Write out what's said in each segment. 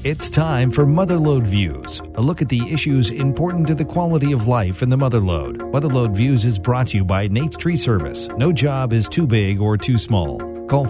It's time for Motherlode Views, a look at the issues important to the quality of life in the Motherlode. Motherlode Views is brought to you by Nate's Tree Service. No job is too big or too small. Call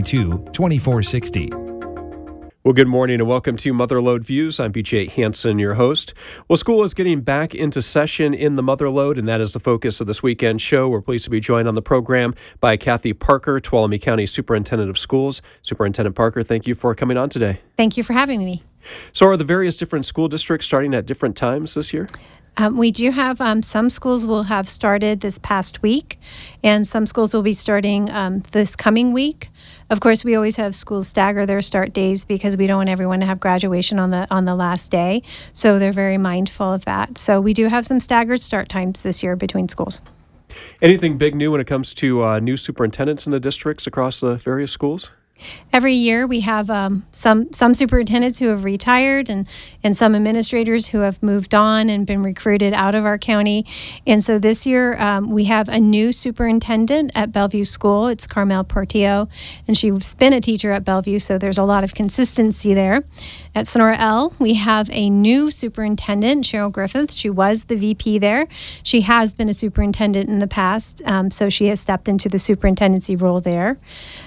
532-2460. Well, good morning and welcome to Motherlode Views. I'm BJ Hansen, your host. Well, school is getting back into session in the Motherlode, and that is the focus of this weekend show. We're pleased to be joined on the program by Kathy Parker, Tuolumne County Superintendent of Schools. Superintendent Parker, thank you for coming on today. Thank you for having me. So are the various different school districts starting at different times this year? We do have some schools will have started this past week, and some schools will be starting this coming week. Of course, we always have schools stagger their start days because we don't want everyone to have graduation on the last day. So they're very mindful of that. So we do have some staggered start times this year between schools. Anything big new when it comes to new superintendents in the districts across the various schools? Every year we have some superintendents who have retired and some administrators who have moved on and been recruited out of our county. And so this year we have a new superintendent at Bellevue School. It's Carmel Portillo, and she's been a teacher at Bellevue, so there's a lot of consistency there. At Sonora L, we have a new superintendent, Cheryl Griffith. She was the VP there. She has been a superintendent in the past, so she has stepped into the superintendency role there.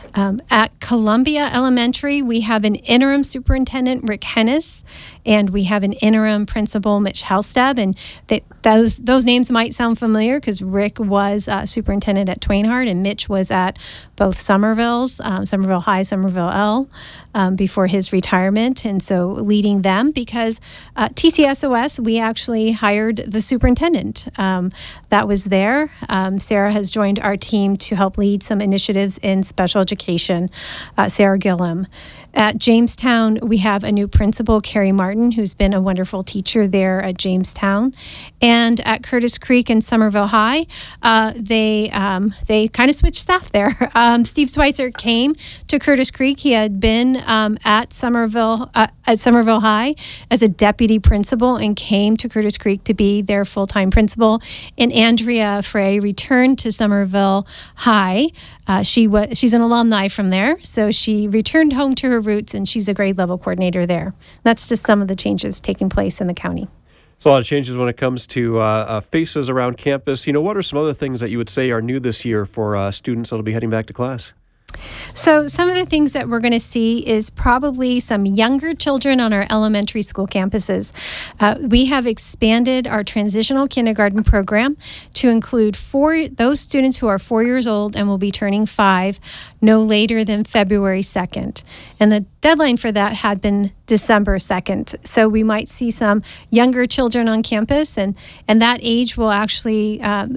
At Columbia Elementary, we have an interim superintendent, Rick Hennis, and we have an interim principal, Mitch Halsted. And those names might sound familiar because Rick was superintendent at Twainhart, and Mitch was at both Somervilles, Somerville High, Somerville L, before his retirement. And so leading them because TCSOS, we actually hired the superintendent that was there. Sarah has joined our team to help lead some initiatives in special education. Sarah Gillum. At Jamestown, we have a new principal, Carrie Martin, who's been a wonderful teacher there at Jamestown. And at Curtis Creek and Somerville High, they kind of switched staff there. Steve Schweitzer came to Curtis Creek. He had been at Somerville High as a deputy principal and came to Curtis Creek to be their full-time principal. And Andrea Frey returned to Somerville High. She's an alumni from there, so she returned home to her roots, and she's a grade level coordinator there. That's just some of the changes taking place in the county. So a lot of changes when it comes to faces around campus. What are some other things that you would say are new this year for students that will be heading back to class? So some of the things that we're going to see is probably some younger children on our elementary school campuses. We have expanded our transitional kindergarten program to include those students who are 4 years old and will be turning 5 no later than February 2nd. And the deadline for that had been December 2nd. So we might see some younger children on campus, and that age will actually,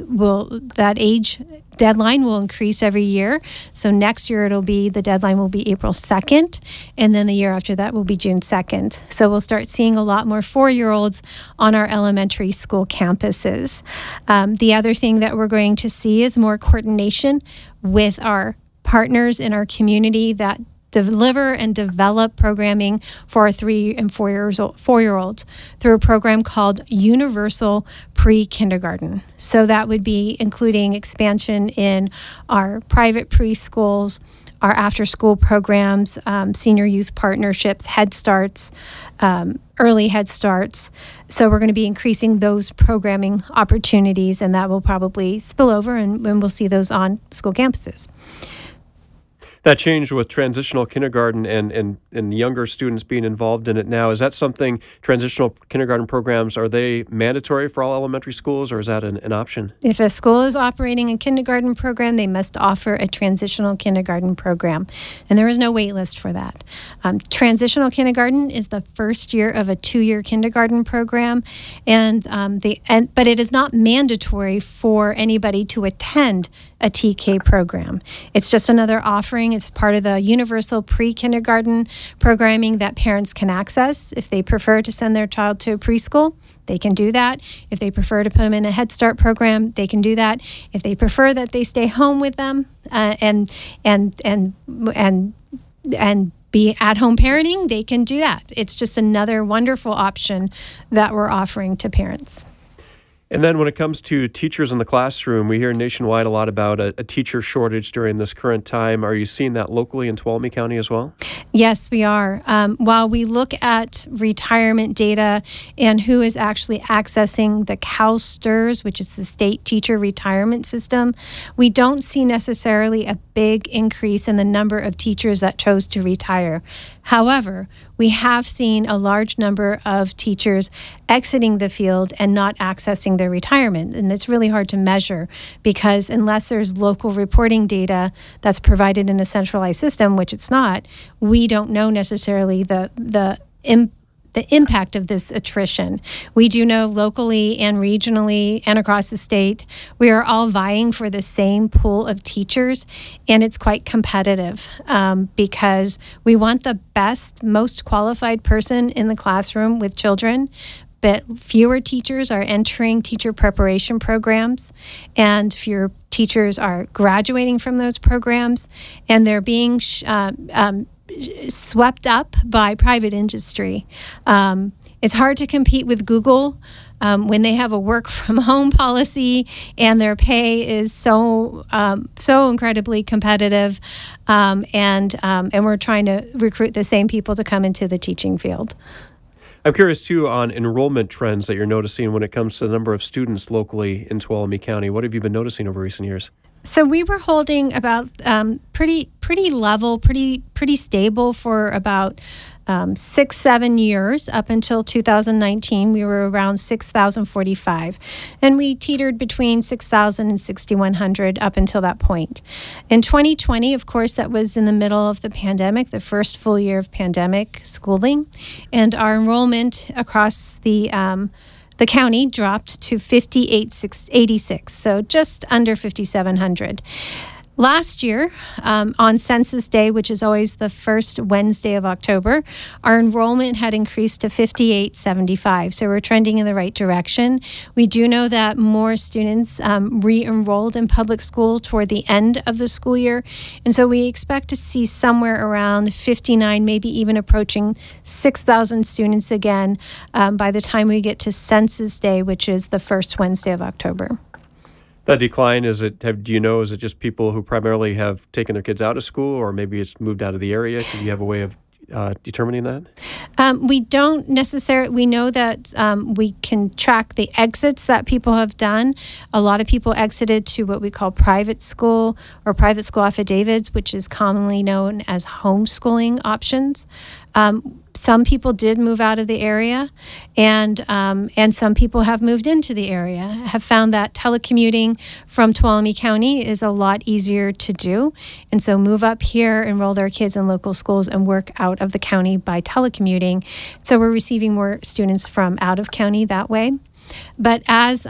that age deadline will increase every year. So next year the deadline will be April 2nd, and then the year after that will be June 2nd. So we'll start seeing a lot more 4-year-olds on our elementary school campuses. The other thing that we're going to see is more coordination with our partners in our community that deliver and develop programming for our 3 and 4-year-olds through a program called Universal Pre-Kindergarten. So that would be including expansion in our private preschools, our after-school programs, senior youth partnerships, Head Starts, early Head Starts. So we're going to be increasing those programming opportunities, and that will probably spill over, and we'll see those on school campuses. That change with transitional kindergarten and younger students being involved in it now, is that something, transitional kindergarten programs, are they mandatory for all elementary schools, or is that an option? If a school is operating a kindergarten program, they must offer a transitional kindergarten program, and there is no wait list for that. Transitional kindergarten is the first year of a 2-year kindergarten program, but it is not mandatory for anybody to attend a TK program. It's just another offering. It's part of the universal pre-kindergarten programming that parents can access. If they prefer to send their child to a preschool, they can do that. If they prefer to put them in a Head Start program, they can do that. If they prefer that they stay home with them and be at-home parenting, they can do that. It's just another wonderful option that we're offering to parents. And then when it comes to teachers in the classroom, we hear nationwide a lot about a teacher shortage during this current time. Are you seeing that locally in Tuolumne County as well? Yes, we are. While we look at retirement data and who is actually accessing the CalSTRS, which is the state teacher retirement system, we don't see necessarily a big increase in the number of teachers that chose to retire. However, we have seen a large number of teachers exiting the field and not accessing their retirement. And it's really hard to measure because unless there's local reporting data that's provided in a centralized system, which it's not, we don't know necessarily the impact of this attrition. We do know locally and regionally and across the state, we are all vying for the same pool of teachers, and it's quite competitive because we want the best, most qualified person in the classroom with children, but fewer teachers are entering teacher preparation programs, and fewer teachers are graduating from those programs, and they're being swept up by private industry. It's hard to compete with Google when they have a work from home policy and their pay is so incredibly competitive, and we're trying to recruit the same people to come into the teaching field. I'm curious, too, on enrollment trends that you're noticing when it comes to the number of students locally in Tuolumne County. What have you been noticing over recent years? So we were holding about pretty level, pretty stable for about 6-7 years up until 2019. We were around 6,045, and we teetered between 6,000 and 6,100 up until that point. In 2020, of course, that was in the middle of the pandemic, the first full year of pandemic schooling, and our enrollment across the county dropped to 5,886, so just under 5,700. Last year, on Census Day, which is always the first Wednesday of October, our enrollment had increased to 5,875. So we're trending in the right direction. We do know that more students re-enrolled in public school toward the end of the school year. And so we expect to see somewhere around 59, maybe even approaching 6,000 students again by the time we get to Census Day, which is the first Wednesday of October. That decline, is it just people who primarily have taken their kids out of school, or maybe it's moved out of the area? Do you have a way of determining that? We don't necessarily. We know that we can track the exits that people have done. A lot of people exited to what we call private school or private school affidavits, which is commonly known as homeschooling options. Some people did move out of the area, and some people have moved into the area, have found that telecommuting from Tuolumne County is a lot easier to do. And so move up here, enroll their kids in local schools, and work out of the county by telecommuting. So we're receiving more students from out of county that way. But as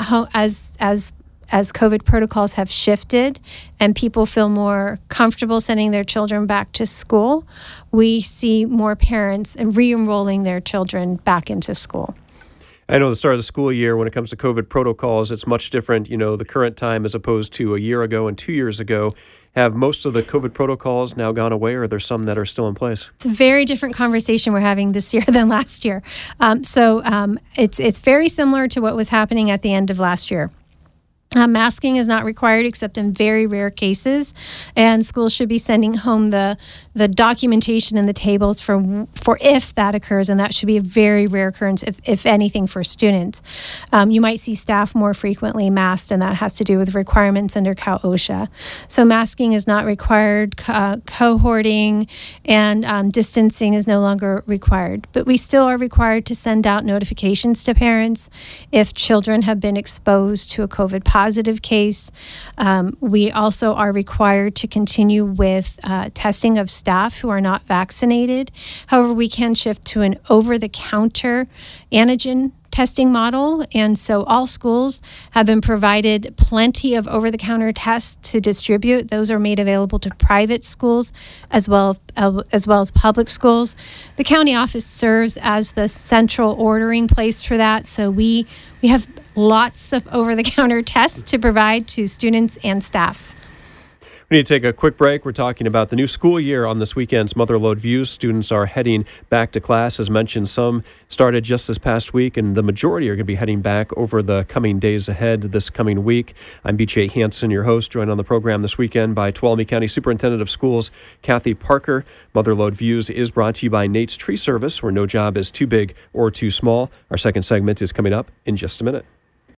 COVID protocols have shifted and people feel more comfortable sending their children back to school, we see more parents re-enrolling their children back into school. I know the start of the school year, when it comes to COVID protocols, it's much different, the current time as opposed to a year ago and 2 years ago. Have most of the COVID protocols now gone away, or are there some that are still in place? It's a very different conversation we're having this year than last year. It's very similar to what was happening at the end of last year. Masking is not required except in very rare cases, and schools should be sending home the documentation and the tables for if that occurs, and that should be a very rare occurrence, if anything, for students. You might see staff more frequently masked, and that has to do with requirements under Cal OSHA. So masking is not required, cohorting and distancing is no longer required, but we still are required to send out notifications to parents if children have been exposed to a COVID positive case. We also are required to continue with testing of staff who are not vaccinated. However, we can shift to an over-the-counter antigen testing model, and so all schools have been provided plenty of over-the-counter tests to distribute. Those are made available to private schools as well as public schools. The county office serves as the central ordering place for that, so we have lots of over-the-counter tests to provide to students and staff. We need to take a quick break. We're talking about the new school year on this weekend's Motherlode Views. Students are heading back to class. As mentioned, some started just this past week, and the majority are going to be heading back over the coming days ahead this coming week. I'm BJ Hansen, your host, joined on the program this weekend by Tuolumne County Superintendent of Schools, Kathy Parker. Motherlode Views is brought to you by Nate's Tree Service, where no job is too big or too small. Our second segment is coming up in just a minute.